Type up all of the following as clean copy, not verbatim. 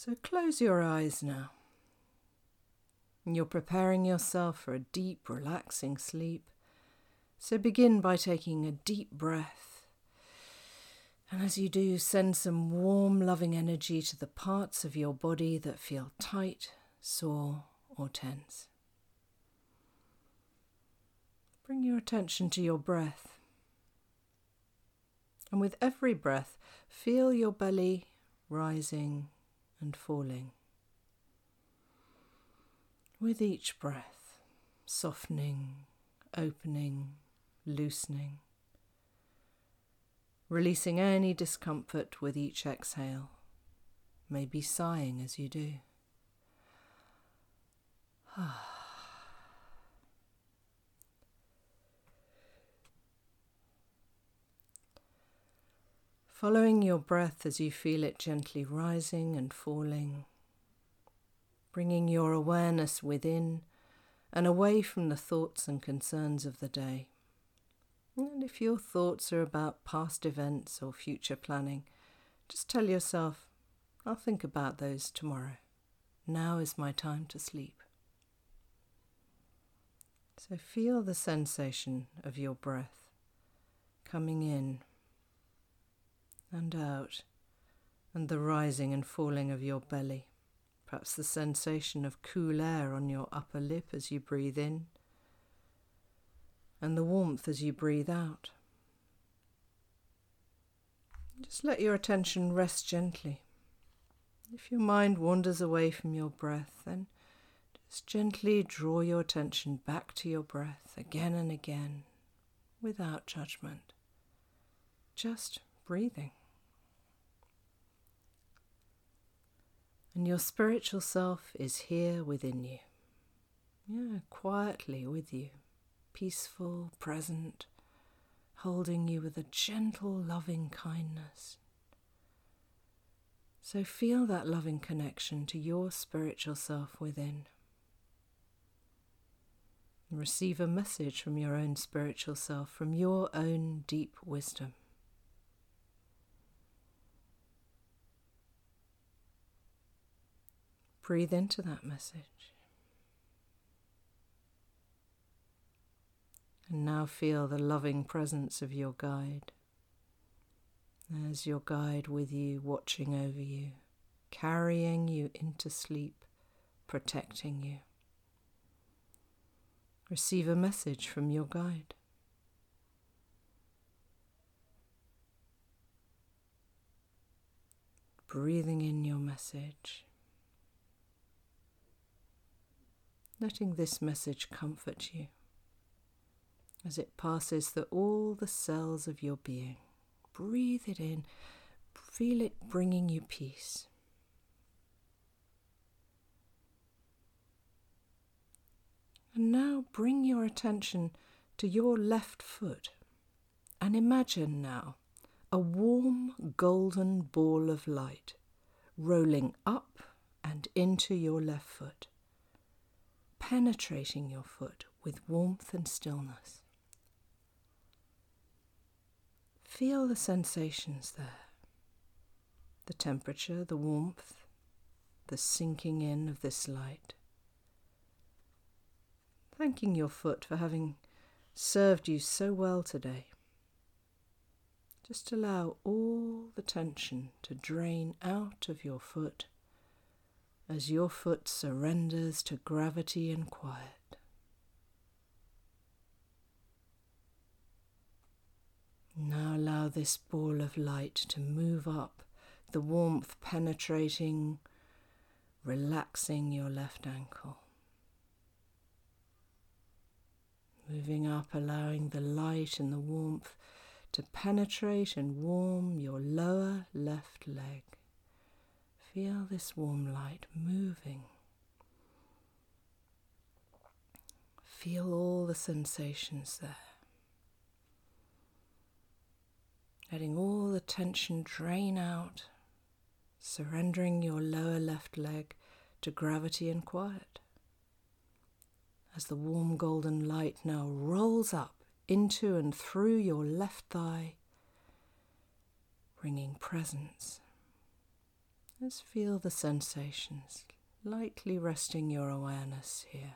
So close your eyes now. You're preparing yourself for a deep, relaxing sleep. So begin by taking a deep breath. And as you do, send some warm, loving energy to the parts of your body that feel tight, sore, or tense. Bring your attention to your breath. And with every breath, feel your belly rising and falling. With each breath, softening, opening, loosening, releasing any discomfort with each exhale, maybe sighing as you do. Following your breath as you feel it gently rising and falling, bringing your awareness within and away from the thoughts and concerns of the day. And if your thoughts are about past events or future planning, just tell yourself, I'll think about those tomorrow. Now is my time to sleep. So feel the sensation of your breath coming in and out, and the rising and falling of your belly. Perhaps the sensation of cool air on your upper lip as you breathe in, and the warmth as you breathe out. Just let your attention rest gently. If your mind wanders away from your breath, then just gently draw your attention back to your breath again and again, without judgment. Just breathing. And your spiritual self is here within you. Quietly with you, peaceful, present, holding you with a gentle, loving kindness. So feel that loving connection to your spiritual self within. And receive a message from your own spiritual self, from your own deep wisdom. Breathe into that message. And now feel the loving presence of your guide. As your guide with you, watching over you, carrying you into sleep, protecting you. Receive a message from your guide. Breathing in your message. Letting this message comfort you as it passes through all the cells of your being. Breathe it in. Feel it bringing you peace. And now bring your attention to your left foot and imagine now a warm golden ball of light rolling up and into your left foot, penetrating your foot with warmth and stillness. Feel the sensations there, the temperature, the warmth, the sinking in of this light. Thanking your foot for having served you so well today. Just allow all the tension to drain out of your foot as your foot surrenders to gravity and quiet. Now allow this ball of light to move up, the warmth penetrating, relaxing your left ankle. Moving up, allowing the light and the warmth to penetrate and warm your lower left leg. Feel this warm light moving. Feel all the sensations there. Letting all the tension drain out, surrendering your lower left leg to gravity and quiet. As the warm golden light now rolls up into and through your left thigh, bringing presence Just feel the sensations, lightly resting your awareness here.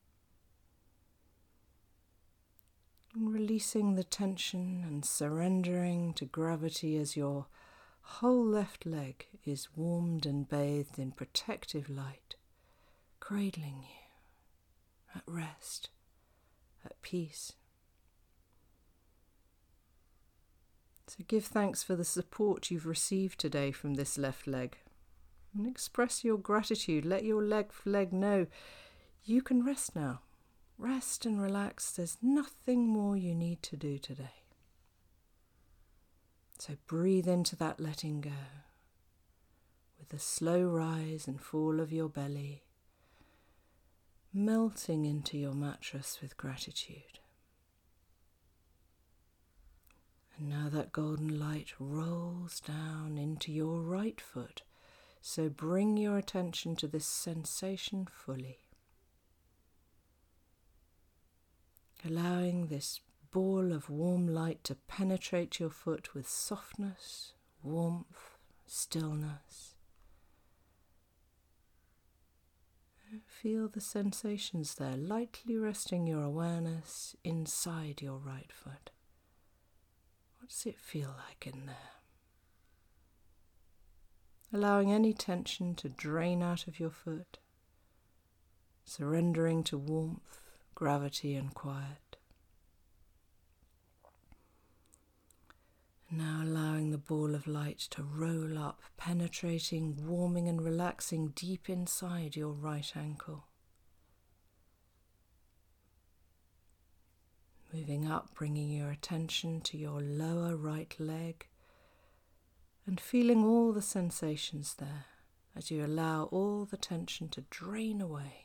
And releasing the tension and surrendering to gravity as your whole left leg is warmed and bathed in protective light, cradling you, at rest, at peace. So give thanks for the support you've received today from this left leg, and express your gratitude. Let your left leg know you can rest now. Rest and relax. There's nothing more you need to do today. So breathe into that letting go with the slow rise and fall of your belly, melting into your mattress with gratitude. And now that golden light rolls down into your right foot. So bring your attention to this sensation fully. Allowing this ball of warm light to penetrate your foot with softness, warmth, stillness. Feel the sensations there, lightly resting your awareness inside your right foot. What does it feel like in there? Allowing any tension to drain out of your foot, surrendering to warmth, gravity and quiet. Now allowing the ball of light to roll up, penetrating, warming and relaxing deep inside your right ankle. Moving up, bringing your attention to your lower right leg and feeling all the sensations there as you allow all the tension to drain away.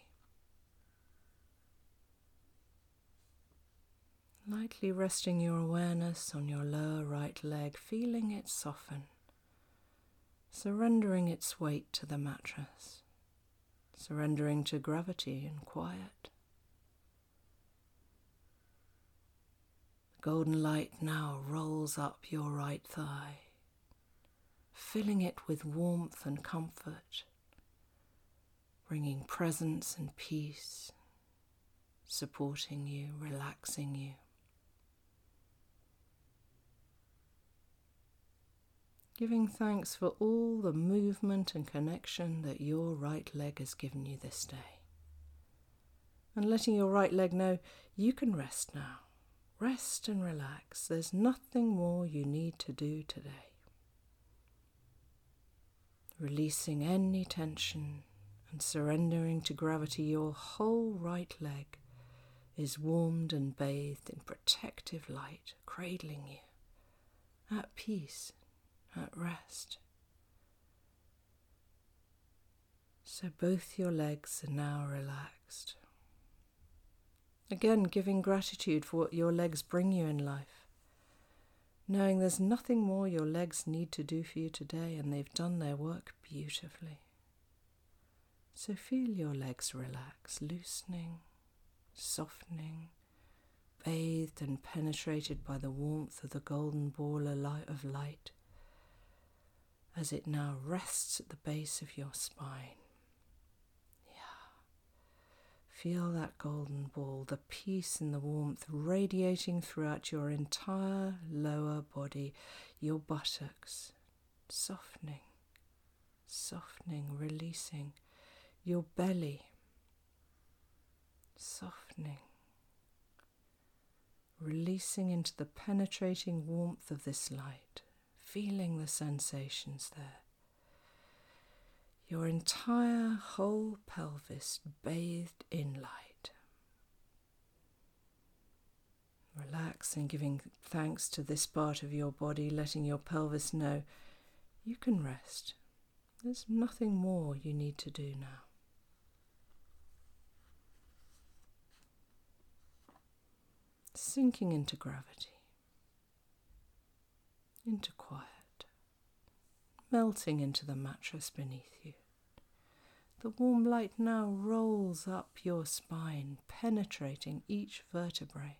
Lightly resting your awareness on your lower right leg, feeling it soften, surrendering its weight to the mattress, surrendering to gravity and quiet. The golden light now rolls up your right thigh, filling it with warmth and comfort, bringing presence and peace, supporting you, relaxing you. Giving thanks for all the movement and connection that your right leg has given you this day. And letting your right leg know you can rest now. Rest and relax. There's nothing more you need to do today. Releasing any tension and surrendering to gravity, your whole right leg is warmed and bathed in protective light, cradling you, at peace, at rest. So both your legs are now relaxed. Again, giving gratitude for what your legs bring you in life, knowing there's nothing more your legs need to do for you today, and they've done their work beautifully. So feel your legs relax, loosening, softening, bathed and penetrated by the warmth of the golden ball of light, as it now rests at the base of your spine. Feel that golden ball, the peace and the warmth radiating throughout your entire lower body, your buttocks, softening, releasing, your belly, softening, releasing into the penetrating warmth of this light, feeling the sensations there. Your entire whole pelvis bathed in light. Relaxing, giving thanks to this part of your body, letting your pelvis know you can rest. There's nothing more you need to do now. Sinking into gravity, into quiet, melting into the mattress beneath you. The warm light now rolls up your spine, penetrating each vertebrae,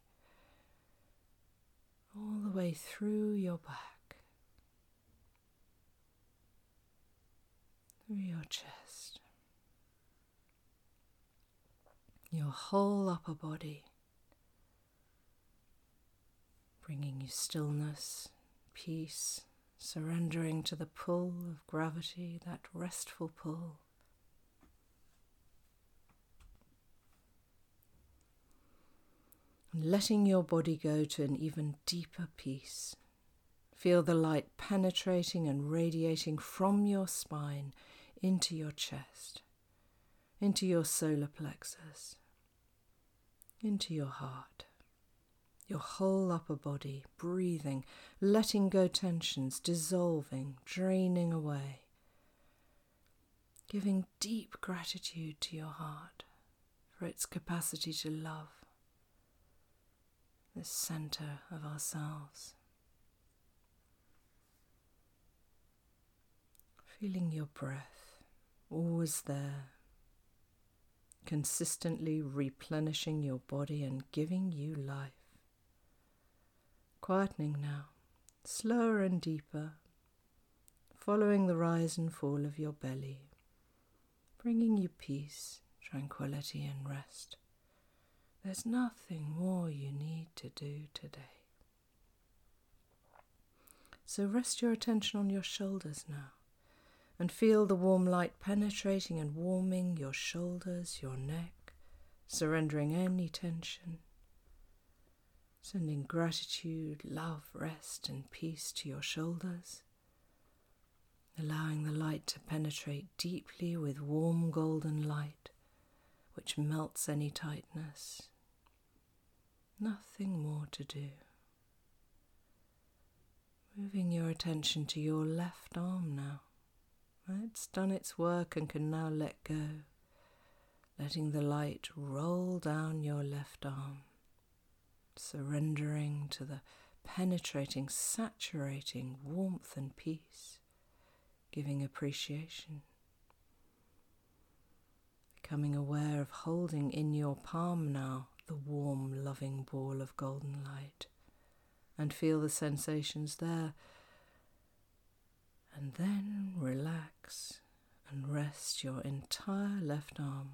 all the way through your back. through your chest, your whole upper body, bringing you stillness, peace, surrendering to the pull of gravity, that restful pull. And letting your body go to an even deeper peace. Feel the light penetrating and radiating from your spine into your chest, into your solar plexus, into your heart, your whole upper body, breathing, letting go tensions, dissolving, draining away, giving deep gratitude to your heart for its capacity to love, this center of ourselves. Feeling your breath, always there, consistently replenishing your body and giving you life. Quietening now, slower and deeper, following the rise and fall of your belly, bringing you peace, tranquility and rest. There's nothing more you need to do today. So rest your attention on your shoulders now, and feel the warm light penetrating and warming your shoulders, your neck, surrendering any tension, sending gratitude, love, rest and peace to your shoulders, allowing the light to penetrate deeply with warm golden light, which melts any tightness. Nothing more to do. Moving your attention to your left arm now. It's done its work and can now let go, letting the light roll down your left arm, surrendering to the penetrating, saturating warmth and peace, giving appreciation. Becoming aware of holding in your palm now the warm, loving ball of golden light, and feel the sensations there. And then relax and rest your entire left arm,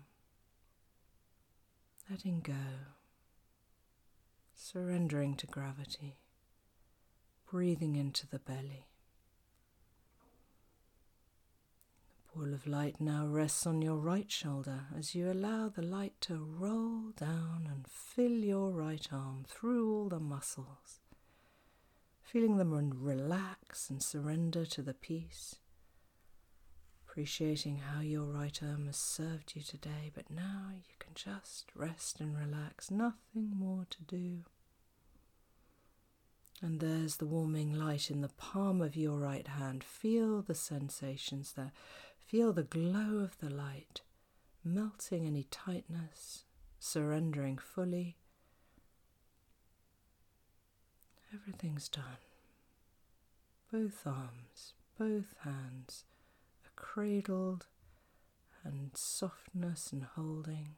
letting go, surrendering to gravity, breathing into the belly. The ball of light now rests on your right shoulder as you allow the light to roll down and fill your right arm through all the muscles, feeling them relax and surrender to the peace, appreciating how your right arm has served you today, but now you can just rest and relax, nothing more to do. And there's the warming light in the palm of your right hand. Feel the sensations there. Feel the glow of the light, melting any tightness, surrendering fully. Everything's done. Both arms, both hands are cradled and softness and holding.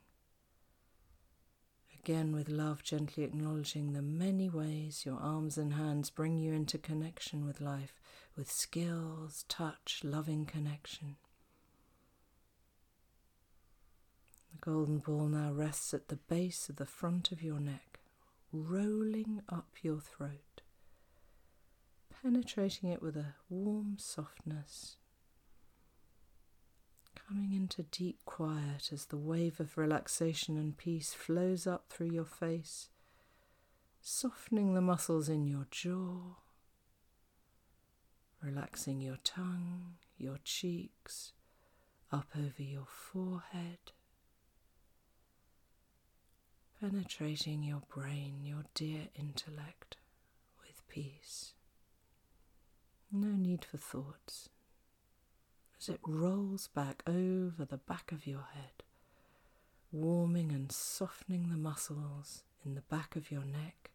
Again with love, gently acknowledging the many ways your arms and hands bring you into connection with life, with skills, touch, loving connection. The golden ball now rests at the base of the front of your neck, rolling up your throat, penetrating it with a warm softness, coming into deep quiet as the wave of relaxation and peace flows up through your face, softening the muscles in your jaw, relaxing your tongue, your cheeks, up over your forehead, penetrating your brain, your dear intellect, with peace. No need for thoughts. As it rolls back over the back of your head, warming and softening the muscles in the back of your neck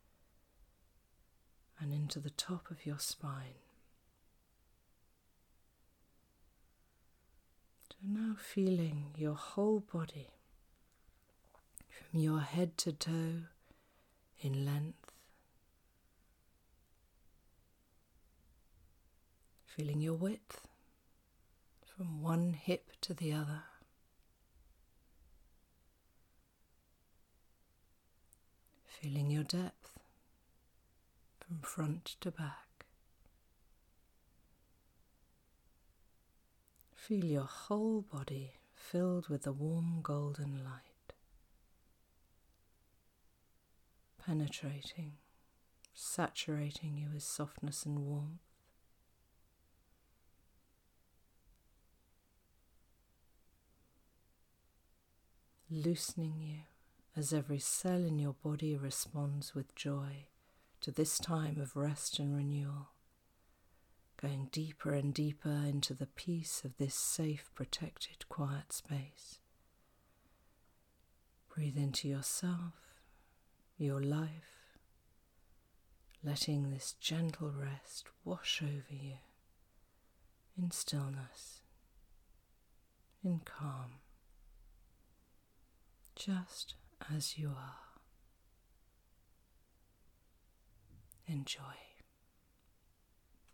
and into the top of your spine. So now feeling your whole body, from your head to toe in length, feeling your width from one hip to the other. Feeling your depth from front to back. Feel your whole body filled with the warm golden light, penetrating, saturating you with softness and warmth. Loosening you as every cell in your body responds with joy to this time of rest and renewal, going deeper and deeper into the peace of this safe, protected, quiet space. Breathe into yourself, your life, letting this gentle rest wash over you in stillness, in calm, just as you are. Enjoy.